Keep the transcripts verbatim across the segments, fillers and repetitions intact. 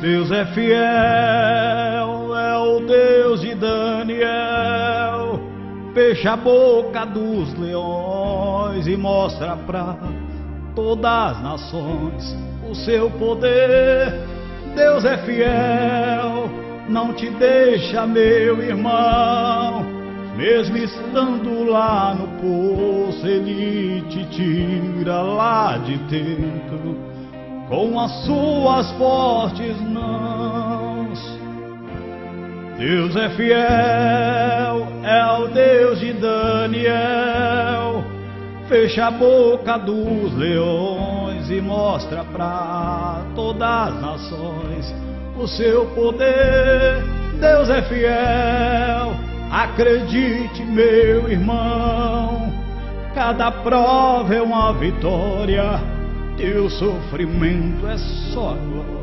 Deus é fiel, é o Deus de Daniel. Fecha a boca dos leões e mostra pra todas as nações o seu poder. Deus é fiel, não te deixa, meu irmão. Mesmo estando lá no poço, Ele te tira lá de dentro com as suas fortes mãos. Deus é fiel, é o Deus de Daniel. Fecha a boca dos leões e mostra pra todas as nações o seu poder. Deus é fiel, acredite, meu irmão. Cada prova é uma vitória, teu sofrimento é só glória.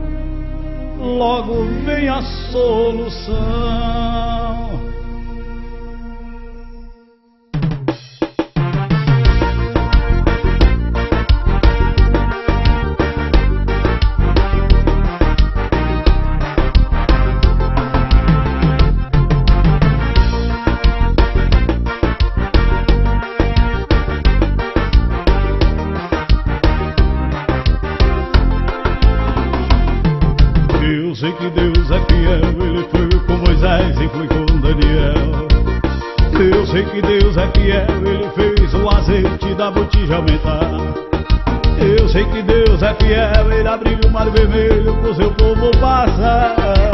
Logo vem a solução. Eu sei que Deus é fiel, Ele foi com Moisés e foi com Daniel. Eu sei que Deus é fiel, Ele fez o azeite da botija aumentar. Eu sei que Deus é fiel, Ele abriu o mar vermelho pro seu povo passar.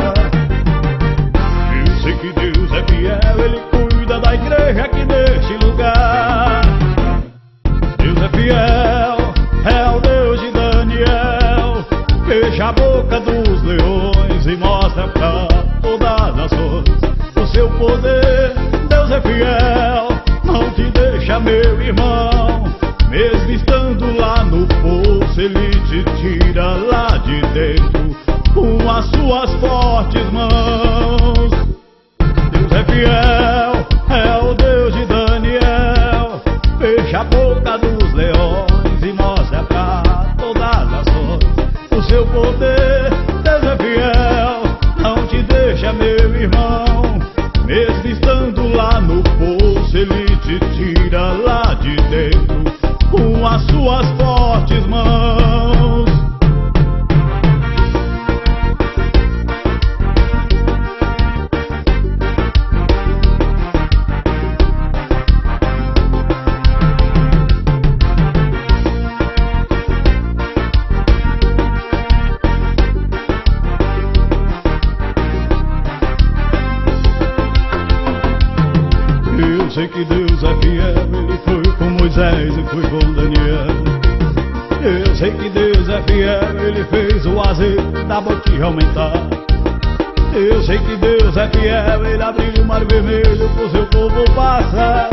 Eu sei que Deus é fiel, Ele cuida da igreja aqui neste lugar. Deus é fiel, é o Deus de Daniel. Fecha a boca dos leões e mostra pra todas as nações o seu poder. Deus é fiel, não te deixa, meu irmão. Mesmo estando lá no poço, Ele te tira lá de dentro com as suas fortes mãos. Deus é fiel, é o Deus de Daniel. Fecha a boca dos leões e mostra pra todas as nações o seu poder. Deus é fiel, não te deixa, meu irmão. Mesmo estando lá no poço, Ele te tira lá de dentro com as suas fortes mãos. Eu sei que Deus é fiel, Ele foi com Moisés e foi com Daniel. Eu sei que Deus é fiel, Ele fez o azeite da botija aumentar. Eu sei que Deus é fiel, Ele abriu o mar vermelho pro seu povo passar.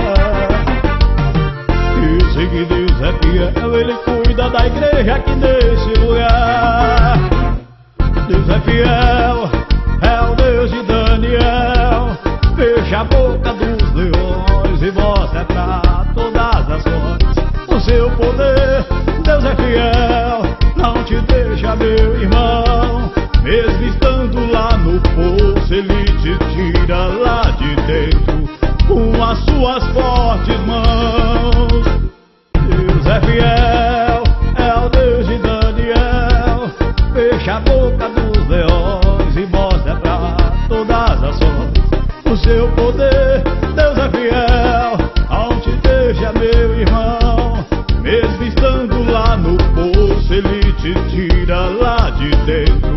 Eu sei que Deus é fiel, Ele cuida da igreja aqui nesse lugar. Deus é fiel, é o Deus de Daniel. Fecha a boca dos leões e mostra pra todas as nações o seu poder. Deus é fiel, não te deixa, meu irmão. Mesmo estando lá no poço, Ele te tira lá de dentro com as suas fortes mãos. Deus é fiel, é o Deus de Daniel. Fecha a boca dos leões e mostra pra todas as nações o seu poder. Deus é fiel, não te deixa, meu irmão. Mesmo estando lá no poço, Ele te tira lá de dentro